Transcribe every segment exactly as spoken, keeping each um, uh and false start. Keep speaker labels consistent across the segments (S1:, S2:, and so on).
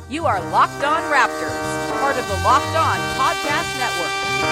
S1: You are Locked On Raptors, part of the Locked On Podcast Network.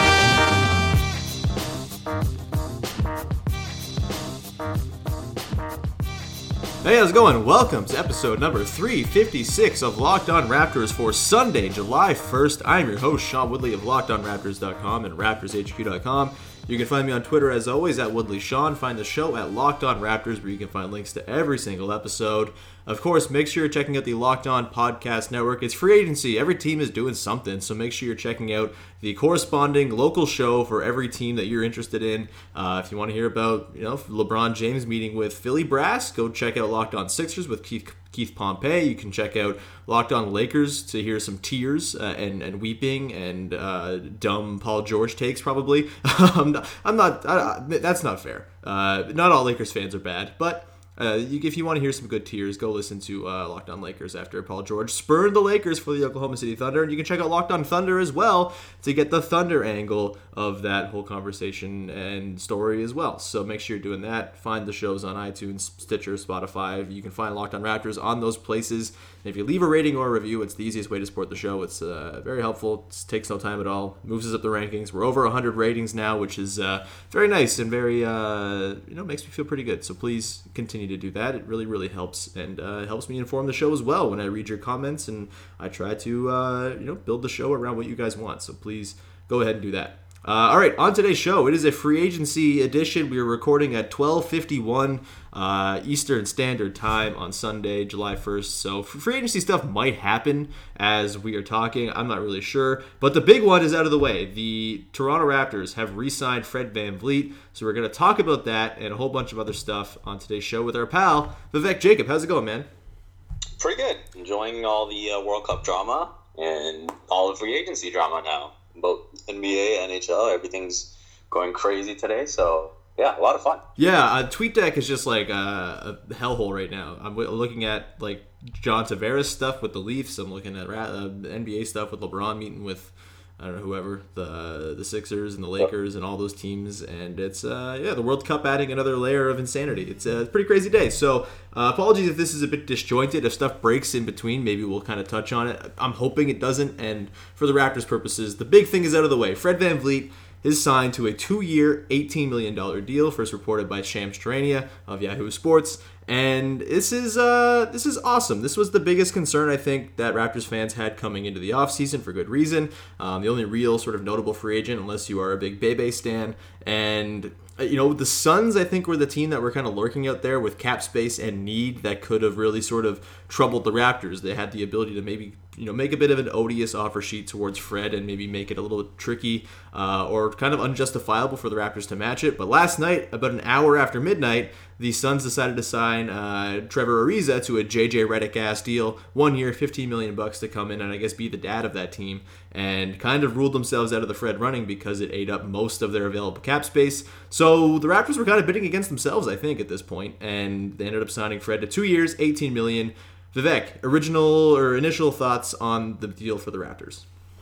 S2: Hey, how's it going? Welcome to episode number three fifty-six of Locked On Raptors for Sunday, July first. I'm your host, Sean Woodley of Locked On Raptors dot com and Raptors H Q dot com. You can find me on Twitter, as always, at WoodleySean. Find the show at Locked On Raptors, where you can find links to every single episode. Of course, make sure you're checking out the Locked On Podcast Network. It's free agency. Every team is doing something, so make sure you're checking out the corresponding local show for every team that you're interested in. Uh, if you want to hear about, you know, LeBron James meeting with Philly brass, go check out Locked On Sixers with Keith Keith Pompey. You can check out Locked On Lakers to hear some tears uh, and, and weeping and uh, dumb Paul George takes, probably. I'm not, I'm not I, that's not fair. Uh, not all Lakers fans are bad, but Uh, you, if you want to hear some good tears, go listen to uh, Locked On Lakers after Paul George spurned the Lakers for the Oklahoma City Thunder. And you can check out Locked On Thunder as well to get the Thunder angle of that whole conversation and story as well. So make sure you're doing that. Find the shows on iTunes, Stitcher, Spotify. You can find Locked On Raptors on those places. And if you leave a rating or a review, it's the easiest way to support the show. It's uh, very helpful. It takes no time at all. Moves us up the rankings. We're over one hundred ratings now, which is uh, very nice and very, uh, you know, makes me feel pretty good. So please continue to do that. It really, really helps, and uh, helps me inform the show as well when I read your comments, and I try to, uh, you know, build the show around what you guys want. So please go ahead and do that. Uh, all right, on today's show, it is a free agency edition. We are recording at twelve fifty-one uh, Eastern Standard Time on Sunday, July first. So free agency stuff might happen as we are talking. I'm not really sure. But the big one is out of the way. The Toronto Raptors have re-signed Fred VanVleet. So we're going to talk about that and a whole bunch of other stuff on today's show with our pal, Vivek Jacob. How's it going, man?
S3: Pretty good. Enjoying all the uh, World Cup drama and all the free agency drama now. Both N B A, N H L, everything's going crazy today. So, yeah, a lot of fun.
S2: Yeah, uh, TweetDeck is just like uh, a hellhole right now. I'm w- looking at like John Tavares stuff with the Leafs. I'm looking at uh, N B A stuff with LeBron meeting with, I don't know, whoever, the the Sixers and the Lakers and all those teams. And it's, uh, yeah, the World Cup adding another layer of insanity. It's a pretty crazy day. So uh, apologies if this is a bit disjointed. If stuff breaks in between, maybe we'll kind of touch on it. I'm hoping it doesn't. And for the Raptors' purposes, the big thing is out of the way. Fred VanVleet is signed to a two-year, eighteen million dollars deal, first reported by Shams Charania of Yahoo Sports. And this is uh, this is awesome. This was the biggest concern, I think, that Raptors fans had coming into the offseason for good reason. Um, the only real sort of notable free agent, unless you are a big Bebe stan. And, you know, the Suns, I think, were the team that were kind of lurking out there with cap space and need that could have really sort of troubled the Raptors. They had the ability to maybe, you know, make a bit of an odious offer sheet towards Fred and maybe make it a little bit tricky uh, or kind of unjustifiable for the Raptors to match it. But last night, about an hour after midnight, the Suns decided to sign uh, Trevor Ariza to a J J Redick-ass deal, one year, fifteen million bucks to come in and I guess be the dad of that team, and kind of ruled themselves out of the Fred running because it ate up most of their available cap space. So the Raptors were kind of bidding against themselves, I think, at this point, and they ended up signing Fred to two years, eighteen million dollars. Vivek, original or initial thoughts on the deal for the Raptors?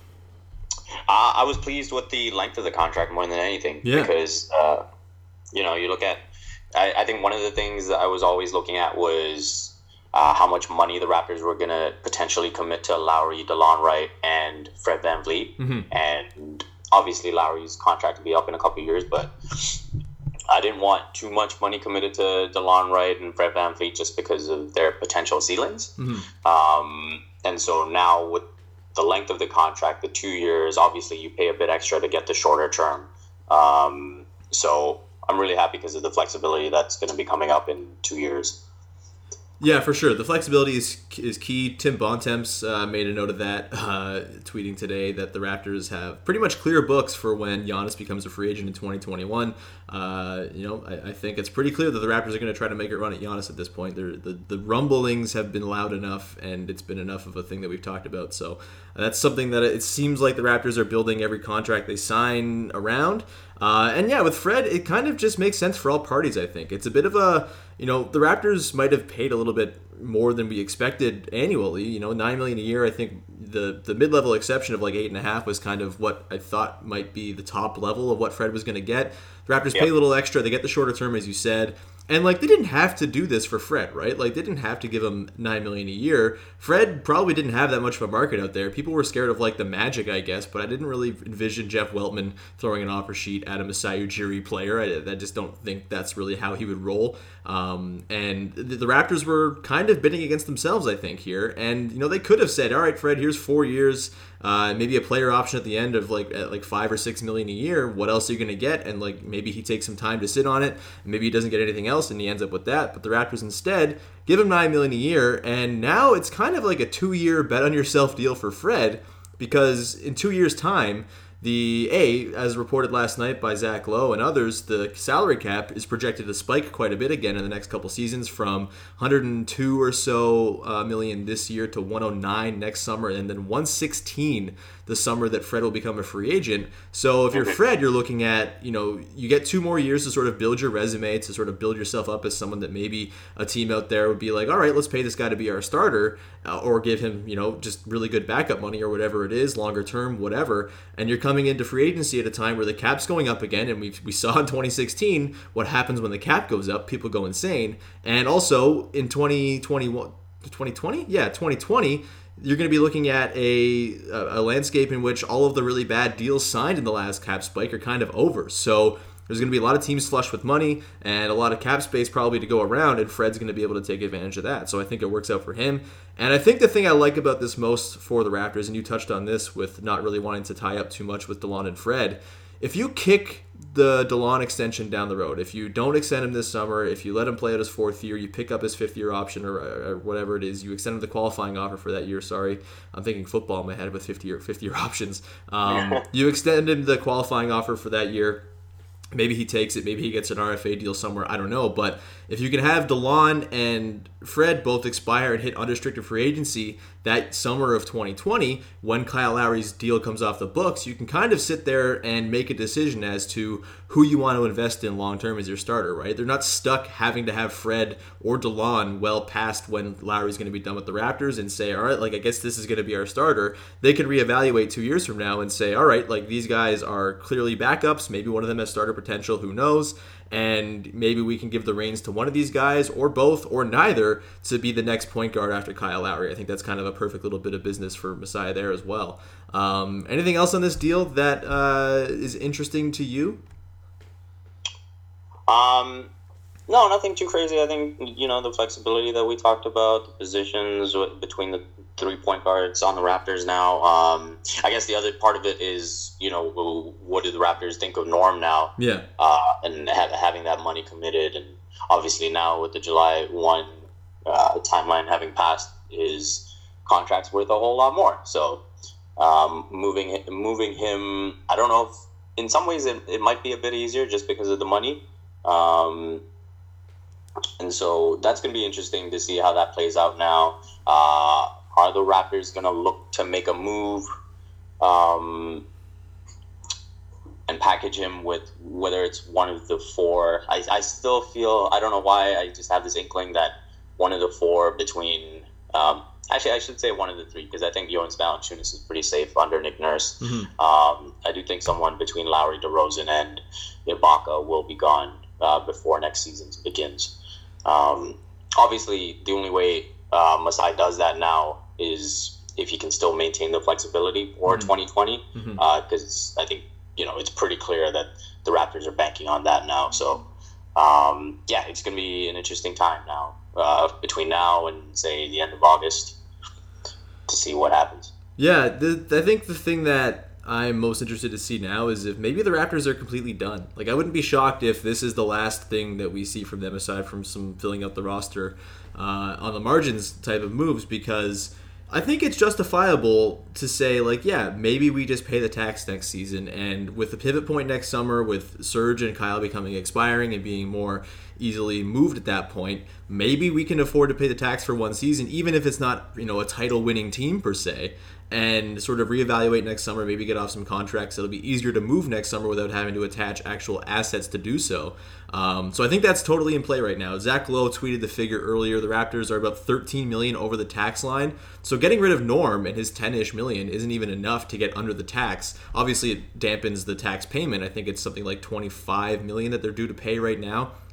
S3: Uh, I was pleased with the length of the contract more than anything.
S2: Yeah.
S3: Because, uh, you know, you look at, I, I think one of the things that I was always looking at was uh, how much money the Raptors were going to potentially commit to Lowry, DeLon Wright, and Fred VanVleet. Mm-hmm. And obviously Lowry's contract will be up in a couple of years, but I didn't want too much money committed to DeLon Wright and Fred VanVleet just because of their potential ceilings. Mm-hmm. Um, and so now with the length of the contract, the two years, obviously you pay a bit extra to get the shorter term. Um, so I'm really happy because of the flexibility that's going to be coming up in two years.
S2: Yeah, for sure. The flexibility is is key. Tim Bontemps uh, made a note of that, uh, tweeting today that the Raptors have pretty much clear books for when Giannis becomes a free agent in twenty twenty-one. Uh, you know, I, I think it's pretty clear that the Raptors are going to try to make it run at Giannis at this point. They're, the the rumblings have been loud enough, and it's been enough of a thing that we've talked about. So that's something that it seems like the Raptors are building every contract they sign around. Uh, and yeah, with Fred, it kind of just makes sense for all parties, I think. It's a bit of a, you know, the Raptors might have paid a little bit more than we expected annually. You know, nine million dollars a year. I think the, the mid-level exception of like eight and a half was kind of what I thought might be the top level of what Fred was going to get. The Raptors yep. pay a little extra. They get the shorter term, as you said. And, like, they didn't have to do this for Fred, right? Like, they didn't have to give him nine million dollars a year. Fred probably didn't have that much of a market out there. People were scared of, like, the Magic, I guess, but I didn't really envision Jeff Weltman throwing an offer sheet at a Masai Ujiri player. I, I just don't think that's really how he would roll. Um, and the, the Raptors were kind of bidding against themselves, I think, here. And, you know, they could have said, all right, Fred, here's four years, uh, maybe a player option at the end of, like, at like five or six million a year. What else are you going to get? And, like, maybe he takes some time to sit on it. Maybe he doesn't get anything else and he ends up with that. But the Raptors instead give him nine million dollars a year, and now it's kind of like a two-year bet-on-yourself deal for Fred, because in two years' time, the A, as reported last night by Zach Lowe and others, the salary cap is projected to spike quite a bit again in the next couple seasons, from one hundred two or so uh, million this year to one hundred nine next summer, and then one hundred sixteen the summer that Fred will become a free agent. So if you're Fred, you're looking at, you know, you get two more years to sort of build your resume, to sort of build yourself up as someone that maybe a team out there would be like, all right, let's pay this guy to be our starter, uh, or give him, you know, just really good backup money or whatever it is, longer term, whatever. And you're coming into free agency at a time where the cap's going up again, and we we saw in twenty sixteen what happens when the cap goes up. People go insane. And also in twenty twenty-one, twenty twenty? Yeah, twenty twenty, you're going to be looking at a, a landscape in which all of the really bad deals signed in the last cap spike are kind of over. So there's going to be a lot of teams flush with money and a lot of cap space probably to go around, and Fred's going to be able to take advantage of that. So I think it works out for him. And I think the thing I like about this most for the Raptors, and you touched on this with not really wanting to tie up too much with DeLon and Fred, if you kick the DeLon extension down the road, if you don't extend him this summer, if you let him play out his fourth year, you pick up his fifth year option or, or whatever it is, you extend him the qualifying offer for that year. Sorry, I'm thinking football in my head with fifty year, fifty year options. Um, you extend him the qualifying offer for that year. Maybe he takes it. Maybe he gets an R F A deal somewhere. I don't know. But if you can have DeLon and Fred both expire and hit unrestricted free agency that summer of twenty twenty, when Kyle Lowry's deal comes off the books, you can kind of sit there and make a decision as to who you want to invest in long-term as your starter, right? They're not stuck having to have Fred or DeLon well past when Lowry's going to be done with the Raptors and say, all right, like, I guess this is going to be our starter. They can reevaluate two years from now and say, all right, like, these guys are clearly backups. Maybe one of them has starter potential. Who knows? And maybe we can give the reins to one of these guys, or both, or neither, to be the next point guard after Kyle Lowry. I think that's kind of a perfect little bit of business for Masai there as well. Um, anything else on this deal that uh, is interesting to you?
S3: Um, no, nothing too crazy. I think, you know, the flexibility that we talked about, the positions between the three point guards on the Raptors now. Um, I guess the other part of it is, you know, what do the Raptors think of Norm now?
S2: Yeah.
S3: Uh, and have, having that money committed, and obviously now with the July first uh, timeline having passed, his contract's worth a whole lot more. So um, moving moving him, I don't know if in some ways it, it might be a bit easier just because of the money. Um, and so that's going to be interesting to see how that plays out now. Uh, are the Raptors going to look to make a move um, and package him with whether it's one of the four? I, I still feel, I don't know why, I just have this inkling that one of the four between, um, actually I should say one of the three, because I think Jonas Valanciunas is pretty safe under Nick Nurse. Mm-hmm. Um, I do think someone between Lowry, DeRozan, and Ibaka will be gone Uh, before next season begins. Um, obviously, the only way uh, Masai does that now is if he can still maintain the flexibility for mm-hmm. twenty twenty, because mm-hmm. uh, I think, you know, it's pretty clear that the Raptors are banking on that now. So, um, yeah, it's going to be an interesting time now uh, between now and, say, the end of August to see what happens.
S2: Yeah, the, I think the thing that I'm most interested to see now is if maybe the Raptors are completely done. Like, I wouldn't be shocked if this is the last thing that we see from them aside from some filling out the roster uh, on the margins type of moves, because I think it's justifiable to say, like, yeah, maybe we just pay the tax next season, and with the pivot point next summer, with Serge and Kyle becoming expiring and being more easily moved at that point, maybe we can afford to pay the tax for one season, even if it's not, you know, a title-winning team per se, and sort of reevaluate next summer, maybe get off some contracts. It'll be easier to move next summer without having to attach actual assets to do so. Um, so I think that's totally in play right now. Zach Lowe tweeted the figure earlier. The Raptors are about thirteen million dollars over the tax line. So getting rid of Norm and his ten-ish million isn't even enough to get under the tax. Obviously, it dampens the tax payment. I think it's something like twenty-five million dollars that they're due to pay right now.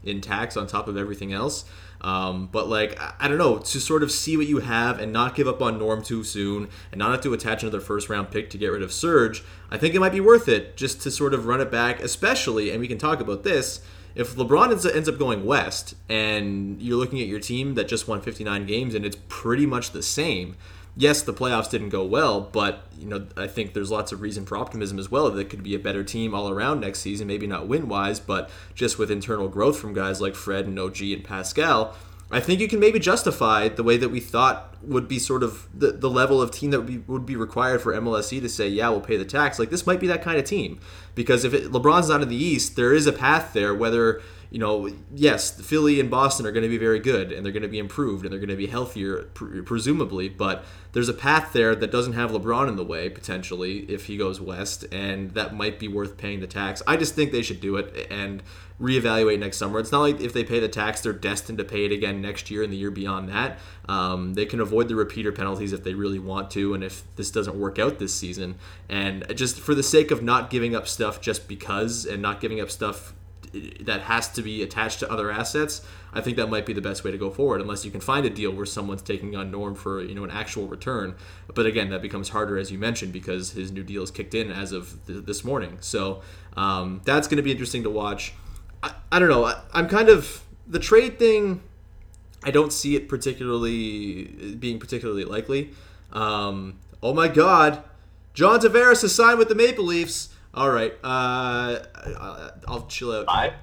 S2: in tax on top of everything else. Um, but like, I, I don't know, to sort of see what you have and not give up on Norm too soon and not have to attach another first round pick to get rid of Serge, I think it might be worth it just to sort of run it back, especially, and we can talk about this, if LeBron ends, ends up going west and you're looking at your team that just won fifty-nine games and it's pretty much the same. Yes, the playoffs didn't go well, but you know I think there's lots of reason for optimism as well. That it could be a better team all around next season. Maybe not win-wise, but just with internal growth from guys like Fred and O G and Pascal, I think you can maybe justify the way that we thought would be sort of the, the level of team that would be, would be required for M L S E to say, yeah, we'll pay the tax. Like, this might be that kind of team. Because if it, LeBron's not in the East, there is a path there, whether, you know, yes, Philly and Boston are going to be very good, and they're going to be improved, and they're going to be healthier, pr- presumably, but there's a path there that doesn't have LeBron in the way, potentially, if he goes west, and that might be worth paying the tax. I just think they should do it and reevaluate next summer. It's not like if they pay the tax, they're destined to pay it again next year and the year beyond that. Um, they can avoid the repeater penalties if they really want to, and if this doesn't work out this season. And just for the sake of not giving up stuff just because, and not giving up stuff that has to be attached to other assets, I think that might be the best way to go forward, unless you can find a deal where someone's taking on Norm for, you know, an actual return. But again, that becomes harder, as you mentioned, because his new deal is kicked in as of th- this morning. So um, that's going to be interesting to watch. I, I don't know. I, I'm kind of the trade thing. I don't see it particularly being particularly likely. Um, oh my God, John Tavares has signed with the Maple Leafs. All right, uh, I'll chill out.
S3: Bye.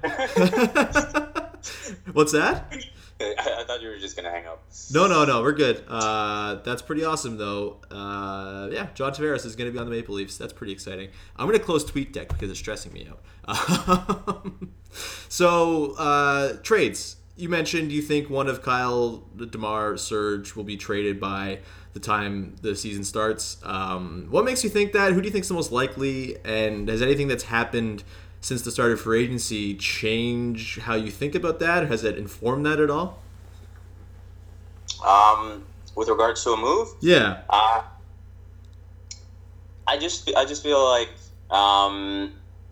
S2: What's that?
S3: I, I thought you were just gonna hang up.
S2: No, no, no, we're good. Uh, that's pretty awesome, though. Uh, yeah, John Tavares is going to be on the Maple Leafs. That's pretty exciting. I'm going to close TweetDeck because it's stressing me out. so, uh, trades. You mentioned you think one of Kyle, DeMar, Serge will be traded by the time the season starts. Um, what makes you think that? Who do you think is the most likely? And has anything that's happened since the start of free agency change how you think about that? Has it informed that at all?
S3: Um, with regards to a move,
S2: yeah.
S3: Uh, I just I just feel like um,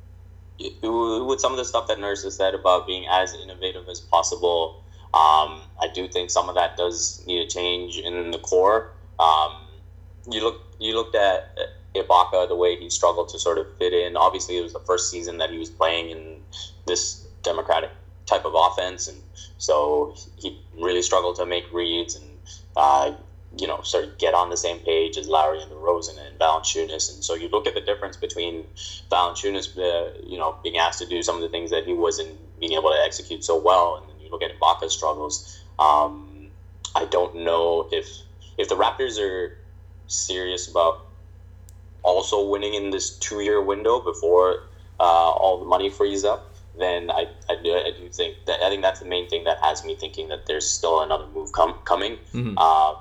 S3: with some of the stuff that Nurse has said about being as innovative as possible, um, I do think some of that does need a change in the core. Um, you look you looked at Ibaka, the way he struggled to sort of fit in. Obviously, it was the first season that he was playing in this democratic type of offense, and so he really struggled to make reads and uh, you know sort of get on the same page as Lowry and DeRozan and Valanciunas. And so you look at the difference between Valanciunas, uh, you know, being asked to do some of the things that he wasn't being able to execute so well, and then you look at Ibaka's struggles. Um, I don't know if if the Raptors are serious about also winning in this two-year window before uh, all the money frees up, then I, I, do, I do think that I think that's the main thing that has me thinking that there's still another move com- coming. Mm-hmm. Um,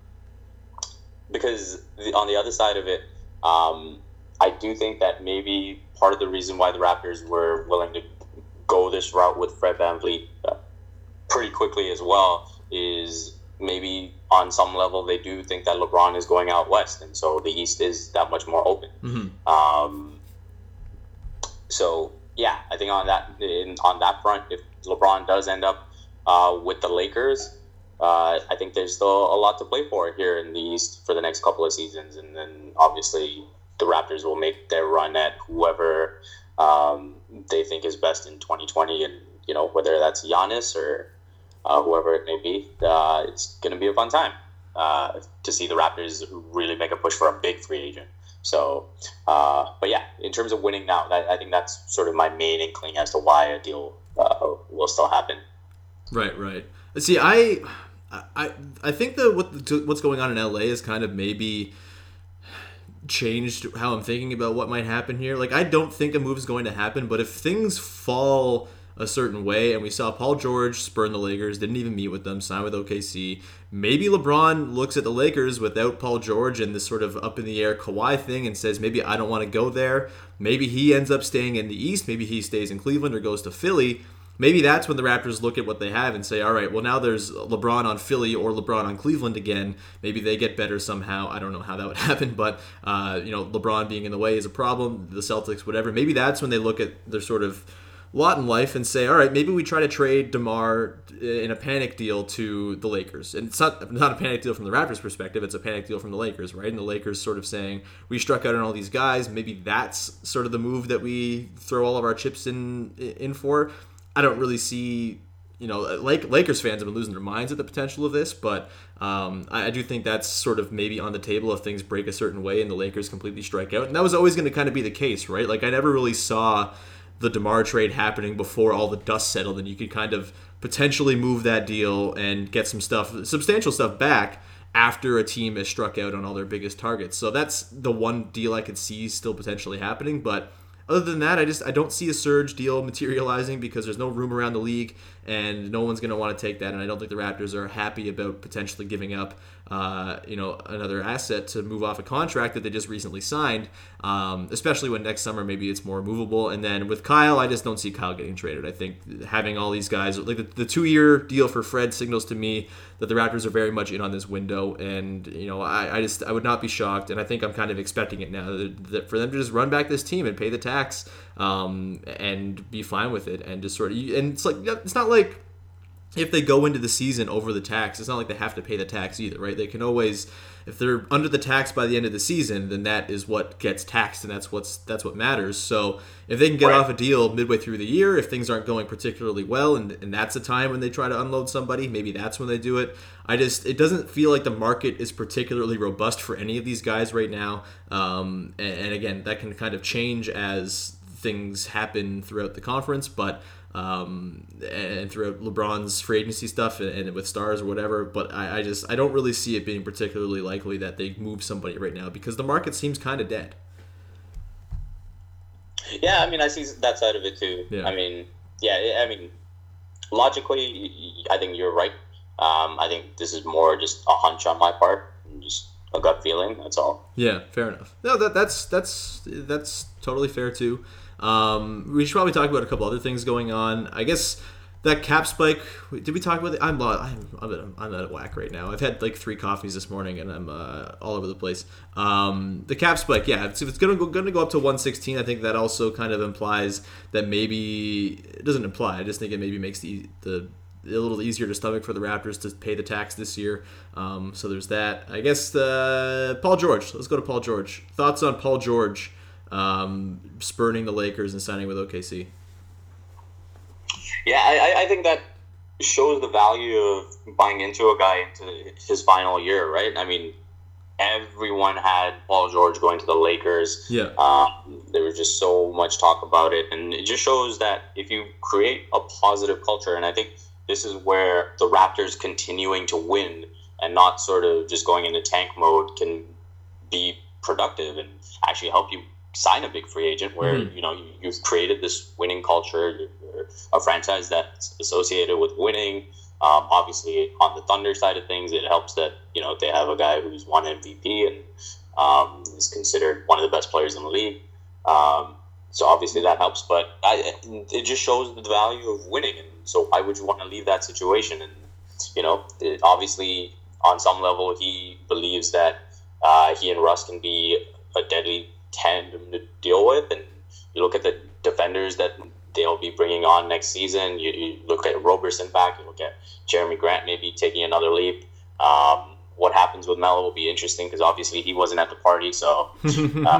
S3: because the, on the other side of it, um, I do think that maybe part of the reason why the Raptors were willing to go this route with Fred VanVleet uh, pretty quickly as well is maybe on some level they do think that LeBron is going out west, and so the East is that much more open. Mm-hmm. Um, so yeah, I think on that in, on that front, if LeBron does end up uh, with the Lakers, uh, I think there's still a lot to play for here in the East for the next couple of seasons, and then obviously the Raptors will make their run at whoever um, they think is best in twenty twenty, and you know whether that's Giannis or Uh, whoever it may be, uh, it's going to be a fun time uh, to see the Raptors really make a push for a big free agent. So, uh, but yeah, in terms of winning now, that, I think that's sort of my main inkling as to why a deal uh, will still happen.
S2: Right, right. See, I, I, I think that what what's going on in L A is kind of maybe changed how I'm thinking about what might happen here. Like, I don't think a move is going to happen, but if things fall a certain way, and we saw Paul George spurn the Lakers, didn't even meet with them, signed with O K C. Maybe LeBron looks at the Lakers without Paul George and this sort of up in the air Kawhi thing and says, maybe I don't want to go there. Maybe he ends up staying in the East. Maybe he stays in Cleveland or goes to Philly. Maybe that's when the Raptors look at what they have and say, all right, well, now there's LeBron on Philly or LeBron on Cleveland again. Maybe they get better somehow. I don't know how that would happen, but uh, you know, LeBron being in the way is a problem. The Celtics, whatever. Maybe that's when they look at their sort of lot in life and say, all right, maybe we try to trade DeMar in a panic deal to the Lakers. And it's not not a panic deal from the Raptors' perspective, it's a panic deal from the Lakers, right? And the Lakers sort of saying, we struck out on all these guys, maybe that's sort of the move that we throw all of our chips in in for. I don't really see, you know, like Lakers fans have been losing their minds at the potential of this, but um, I, I do think that's sort of maybe on the table if things break a certain way and the Lakers completely strike out. And that was always going to kind of be the case, right? Like, I never really saw the DeMar trade happening before all the dust settled, and you could kind of potentially move that deal and get some stuff, substantial stuff back after a team has struck out on all their biggest targets. So that's the one deal I could see still potentially happening, but other than that, I just I don't see a Serge deal materializing because there's no room around the league and no one's going to want to take that. And I don't think the Raptors are happy about potentially giving up, uh, you know, another asset to move off a contract that they just recently signed, um, especially when next summer maybe it's more movable. And then with Kyle, I just don't see Kyle getting traded. I think having all these guys, like the, the two-year deal for Fred signals to me that the Raptors are very much in on this window. And, you know, I, I just I would not be shocked, and I think I'm kind of expecting it now, that, that for them to just run back this team and pay the tax um, and be fine with it and just sort of, and it's like, it's not like if they go into the season over the tax, it's not like they have to pay the tax either, right? They can always, if they're under the tax by the end of the season, then that is what gets taxed, and that's what's that's what matters. So if they can get right off a deal midway through the year, if things aren't going particularly well, and, and that's a time when they try to unload somebody, maybe that's when they do it. I just, it doesn't feel like the market is particularly robust for any of these guys right now. Um, and, and again, that can kind of change as things happen throughout the conference, but um, and throughout LeBron's free agency stuff and, and with stars or whatever. But I, I just I don't really see it being particularly likely that they move somebody right now because the market seems kind of dead.
S3: Yeah, I mean, I see that side of it too. Yeah. I mean, yeah, I mean, logically, I think you're right. Um, I think this is more just a hunch on my part, just a gut feeling. That's all.
S2: Yeah, fair enough. No, that that's that's that's totally fair too. Um, we should probably talk about a couple other things going on. I guess that cap spike. Did we talk about it? I'm I'm I'm, I'm out of whack right now. I've had like three coffees this morning and I'm uh, all over the place. Um, the cap spike, yeah, if it's gonna go gonna go up to one sixteen, I think that also kind of implies that maybe it doesn't imply. I just think it maybe makes the the a little easier to stomach for the Raptors to pay the tax this year. Um, so there's that. I guess the Paul George. Let's go to Paul George. Thoughts on Paul George um, spurning the Lakers and signing with O K C?
S3: Yeah, I, I think that shows the value of buying into a guy into his final year, right? I mean, everyone had Paul George going to the Lakers.
S2: Yeah.
S3: Um, there was just so much talk about it, and it just shows that if you create a positive culture, and I think this is where the Raptors continuing to win and not sort of just going into tank mode can be productive and actually help you sign a big free agent where, mm-hmm. you know, you, you've created this winning culture. You're, you're a franchise that's associated with winning. Um, obviously, on the Thunder side of things, it helps that, you know, they have a guy who's won M V P and um, is considered one of the best players in the league. Um, so obviously that helps, but I, it just shows the value of winning. And so why would you want to leave that situation? And, you know, it, obviously on some level, he believes that uh, he and Russ can be a deadly tandem to deal with. And you look at the defenders that they'll be bringing on next season. You, you look at Roberson back. You look at Jeremy Grant maybe taking another leap. Um, what happens with Melo will be interesting because obviously he wasn't at the party. So, uh,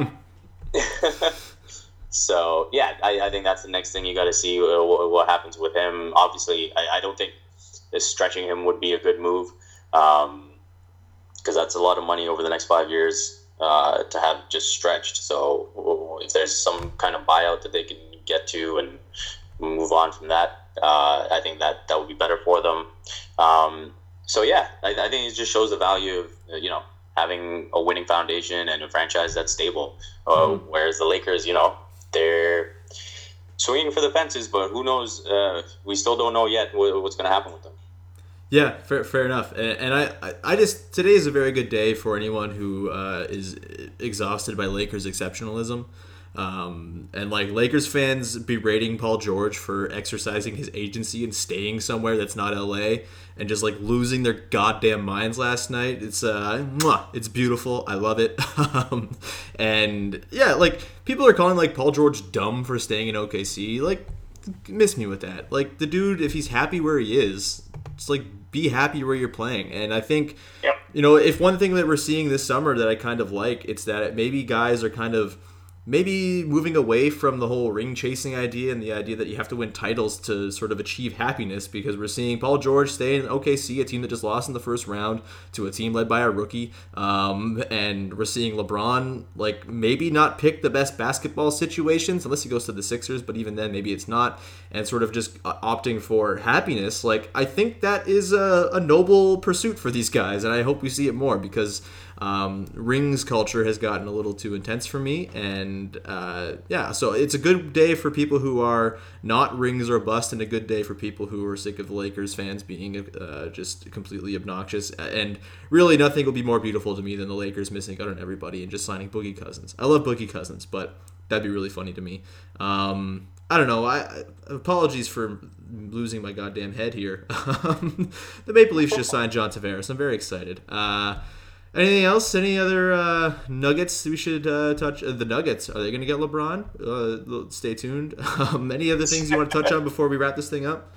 S3: so yeah, I, I think that's the next thing you got to see uh, what, what happens with him. Obviously, I, I don't think this stretching him would be a good move because um, that's a lot of money over the next five years uh, to have just stretched. So if there's some kind of buyout that they can get to and move on from that, uh, I think that that would be better for them. Um, so yeah, I, I think it just shows the value of, you know, having a winning foundation and a franchise that's stable. Uh, mm-hmm. Whereas the Lakers, you know, they're swinging for the fences, but who knows? Uh, we still don't know yet what, what's going to happen with them.
S2: Yeah, fair, fair enough. And, and I, I just today is a very good day for anyone who uh, is exhausted by Lakers exceptionalism. Um, and like Lakers fans berating Paul George for exercising his agency and staying somewhere that's not L A and just like losing their goddamn minds last night. It's uh, mwah, it's beautiful. I love it. um, and yeah, like people are calling like Paul George dumb for staying in O K C. Like miss me with that. Like, the dude, if he's happy where he is, it's like, be happy where you're playing. And I think,
S3: yep.
S2: you know, if one thing that we're seeing this summer that I kind of like, it's that maybe guys are kind of maybe moving away from the whole ring chasing idea and the idea that you have to win titles to sort of achieve happiness, because we're seeing Paul George stay in O K C, a team that just lost in the first round to a team led by a rookie. Um, and we're seeing LeBron, like, maybe not pick the best basketball situations unless he goes to the Sixers, but even then maybe it's not, and sort of just opting for happiness. Like, I think that is a, a noble pursuit for these guys, and I hope we see it more, because Um, rings culture has gotten a little too intense for me, and uh, yeah, so it's a good day for people who are not rings or bust, and a good day for people who are sick of the Lakers fans being uh, just completely obnoxious. And really, nothing will be more beautiful to me than the Lakers missing out on everybody and just signing Boogie Cousins. I love Boogie Cousins, but that'd be really funny to me. Um, I don't know. I, I apologies for losing my goddamn head here. The Maple Leafs just signed John Tavares. I'm very excited. Uh, Anything else? Any other uh, nuggets we should uh, touch? Uh, the Nuggets, are they going to get LeBron? Uh, stay tuned. Um, any other things you want to touch on before we wrap this thing up?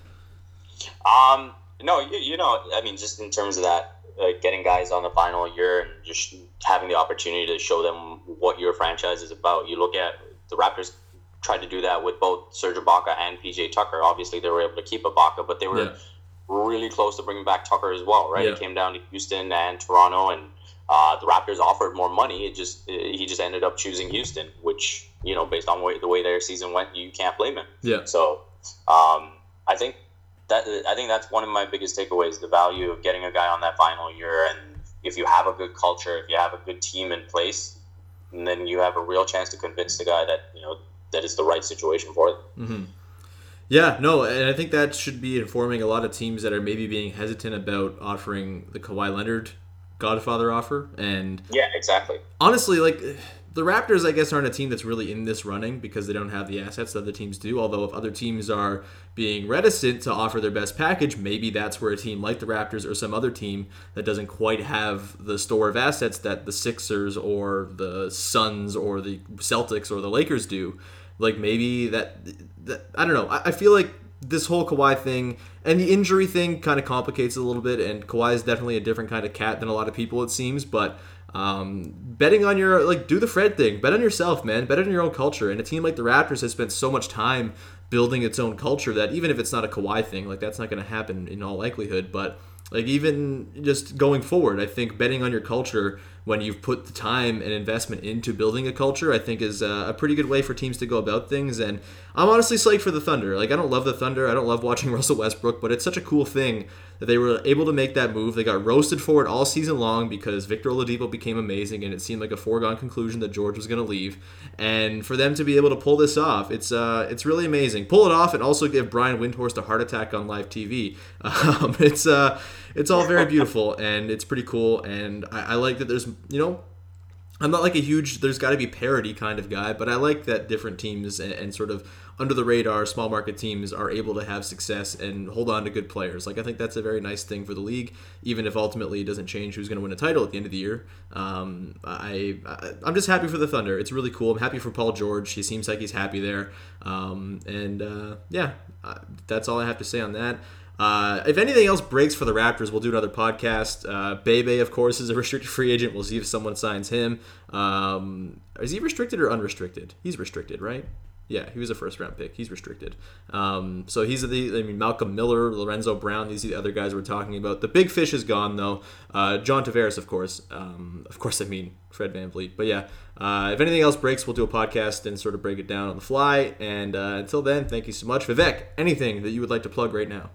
S3: Um, no, you, you know, I mean, just in terms of that, uh, getting guys on the final year and just having the opportunity to show them what your franchise is about. You look at the Raptors tried to do that with both Serge Ibaka and P J Tucker. Obviously, they were able to keep Ibaka, but they were yeah. really close to bringing back Tucker as well, right? Yeah. It came down to Houston and Toronto, and Uh, the Raptors offered more money. It just he just ended up choosing Houston, which, you know, based on the way their season went, you can't blame him.
S2: Yeah.
S3: So um, I think that I think that's one of my biggest takeaways: the value of getting a guy on that final year. And if you have a good culture, if you have a good team in place, and then you have a real chance to convince the guy that, you know, that is the right situation for them.
S2: Mm-hmm. Yeah, no, and I think that should be informing a lot of teams that are maybe being hesitant about offering the Kawhi Leonard Godfather offer. And
S3: yeah, exactly.
S2: Honestly, like, the Raptors, I guess, aren't a team that's really in this running because they don't have the assets that other teams do. Although if other teams are being reticent to offer their best package, maybe that's where a team like the Raptors or some other team that doesn't quite have the store of assets that the Sixers or the Suns or the Celtics or the Lakers do. Like, maybe that, that I don't know. I, I feel like this whole Kawhi thing and the injury thing kind of complicates it a little bit, and Kawhi is definitely a different kind of cat than a lot of people, it seems, but um, betting on your, like, do the Fred thing. Bet on yourself, man. Bet on your own culture. And a team like the Raptors has spent so much time building its own culture that even if it's not a Kawhi thing, like, that's not going to happen in all likelihood, but like, even just going forward, I think betting on your culture when you've put the time and investment into building a culture, I think is a pretty good way for teams to go about things. And I'm honestly psyched for the Thunder. Like, I don't love the Thunder. I don't love watching Russell Westbrook, but it's such a cool thing that they were able to make that move. They got roasted for it all season long because Victor Oladipo became amazing, and it seemed like a foregone conclusion that George was going to leave. And for them to be able to pull this off, it's uh, it's really amazing. Pull it off and also give Brian Windhorst a heart attack on live T V. Um, it's uh, it's all very beautiful, and it's pretty cool. And I, I like that there's, you know, I'm not like a huge, there's got to be parity kind of guy, but I like that different teams and, and sort of under the radar, small market teams are able to have success and hold on to good players. Like, I think that's a very nice thing for the league, even if ultimately it doesn't change who's going to win a title at the end of the year. Um, I, I, I'm just happy for the Thunder. It's really cool. I'm happy for Paul George. He seems like he's happy there. Um, and uh, yeah, uh, that's all I have to say on that. Uh, if anything else breaks for the Raptors, we'll do another podcast. Uh, Bebe, of course, is a restricted free agent. We'll see if someone signs him. Um, is he restricted or unrestricted? He's restricted, right? Yeah, he was a first-round pick. He's restricted. Um, so he's the, I mean, Malcolm Miller, Lorenzo Brown, these are the other guys we're talking about. The big fish is gone, though. Uh, John Tavares, of course. Um, of course, I mean Fred VanVleet. But yeah, uh, if anything else breaks, we'll do a podcast and sort of break it down on the fly. And uh, until then, thank you so much. Vivek, anything that you would like to plug right now?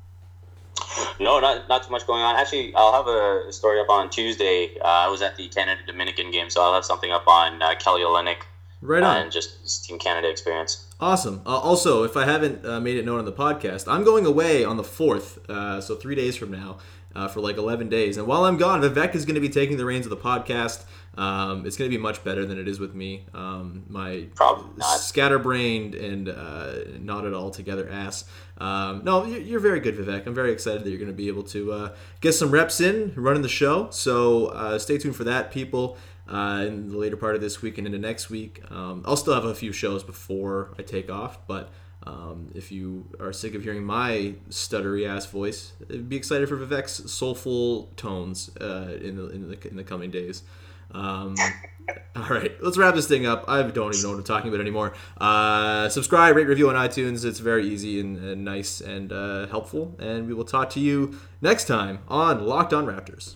S3: No, not not too much going on. Actually, I'll have a story up on Tuesday. Uh, I was at the Canada-Dominican game, so I'll have something up on uh, Kelly Olynyk.
S2: Right on.
S3: Uh, and just his Team Canada experience.
S2: Awesome. Uh, also, if I haven't uh, made it known on the podcast, I'm going away on the fourth, uh, so three days from now, uh, for like eleven days. And while I'm gone, Vivek is going to be taking the reins of the podcast. Um, it's going to be much better than it is with me. Um, my scatterbrained and uh, not at all together ass. Um, no, you're very good, Vivek. I'm very excited that you're going to be able to uh, get some reps in running the show. So uh, stay tuned for that, people. Uh, in the later part of this week and into next week. Um, I'll still have a few shows before I take off, but Um, if you are sick of hearing my stuttery ass voice, be excited for Vivek's soulful tones uh, in the in the in the coming days. Um, all right, let's wrap this thing up. I don't even know what I'm talking about anymore. Uh, subscribe, rate, review on iTunes. It's very easy and, and nice and uh, helpful. And we will talk to you next time on Locked On Raptors.